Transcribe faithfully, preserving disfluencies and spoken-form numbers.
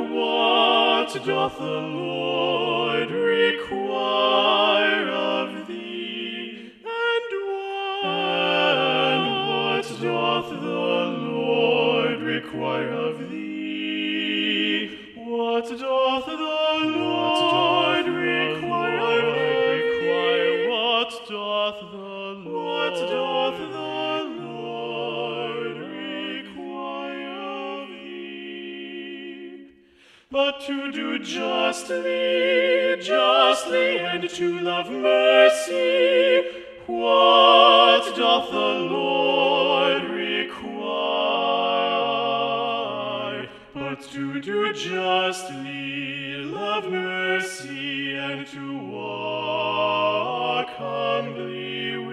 what doth the Lord require of thee? And what, and what doth the Lord require of thee? What doth the Lord require of thee? What doth the Lord, what doth the Lord require of thee? But to do justly, justly, and to love mercy. What doth the Lord require? But to do justly, love mercy, and to walk humbly